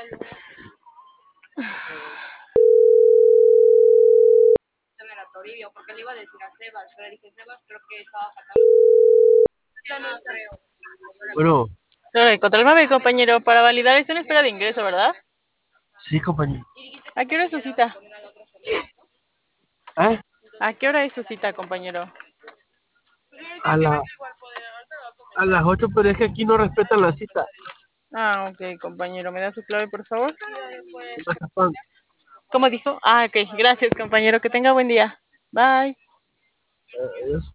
Bueno, Lo encontré el mame, compañero. Para validar es una espera de ingreso, ¿verdad? sí, compañero. ¿A qué hora es su cita? ¿Eh? ¿A qué hora es su cita, compañero? A la, a las 8, pero es que aquí no respetan la cita. Ah, ok, compañero. ¿Me da su clave, por favor? Mazapán. ¿Cómo dijo? Ah, ok. Gracias, compañero. Que tenga buen día. Bye. Adiós.